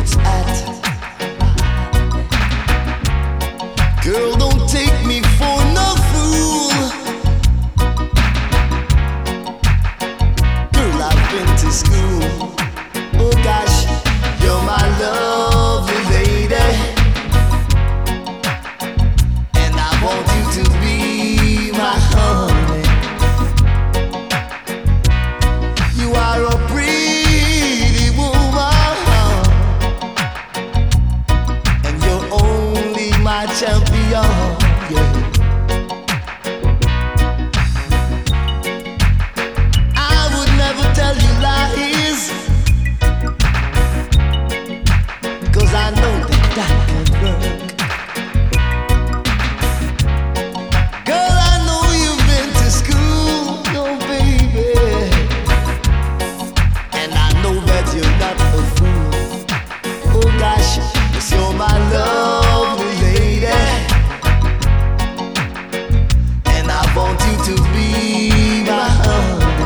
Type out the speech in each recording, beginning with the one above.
it's at. Girl, don't take me for no fool. Girl, I've been to school. Oh gosh, you're my lovely lady, and I want you to be my honey. You are a pretty woman, and you're only my champion, yeah. I would never tell you lies, 'cause I know that can work. Girl, I know you've been to school, oh baby, and I know that you're not a fool. Oh gosh, 'cause you're my lovely lady, and I want you to be my honey.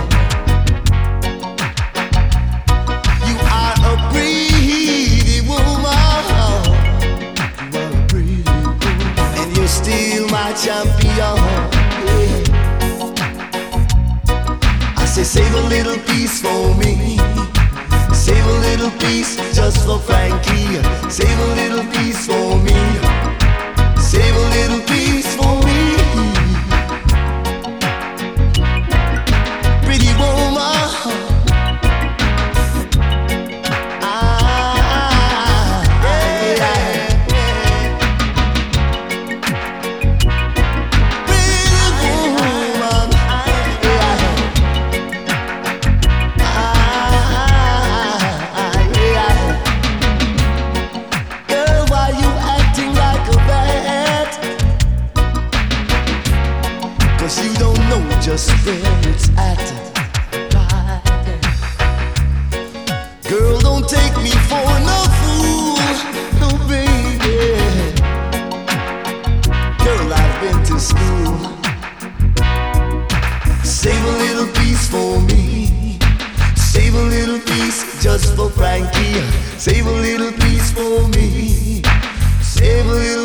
You are a pretty woman, you are a pretty woman, and you're still my champion, yeah. I say save a little piece for me, save a little piece just for Frankie, save a little piece for me, save a little piece for me. Pretty woman, you don't know just where it's at. Girl, don't take me for no fool, no baby. Girl, I've been to school. Save a little piece for me, save a little piece just for Frankie, save a little piece for me, save a little